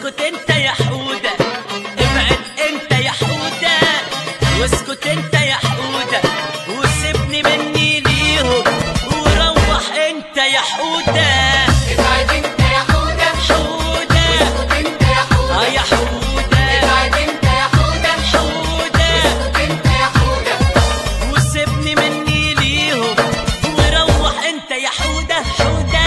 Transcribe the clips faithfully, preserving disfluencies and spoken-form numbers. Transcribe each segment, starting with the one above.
واسكت انت يا حودة، ابعد انت يا حودة، واسكت انت يا حودة، وسيبني مني ليهم وروح انت يا حودة. ابعد انت يا حودة، حودة واسكت انت يا حودة، اه يا حودة، ابعد انت يا حودة، حودة واسكت انت يا حودة، وسيبني مني ليهم وروح انت يا حودة. حودة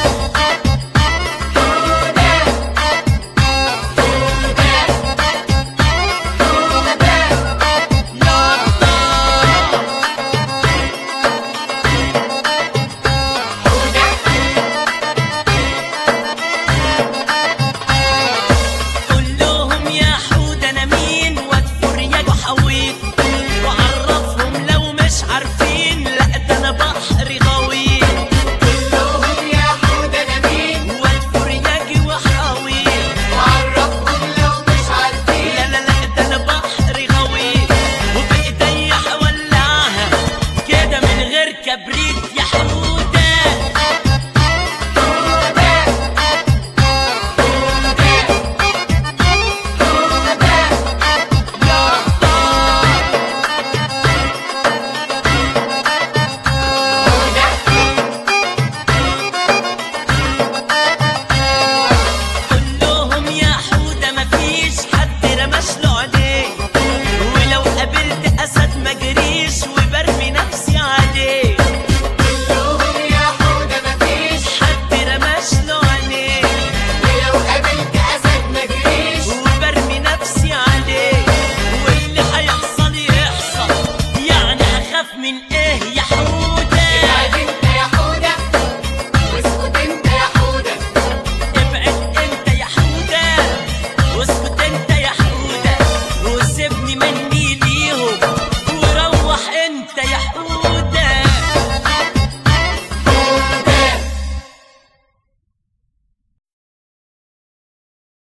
كبريت يا حودة. كلهم يا حودة مفيش حد رمش له عينيه، ولو قابلت أسد ما جريش وبرمي نفسي عليه. من ايه يا حودة؟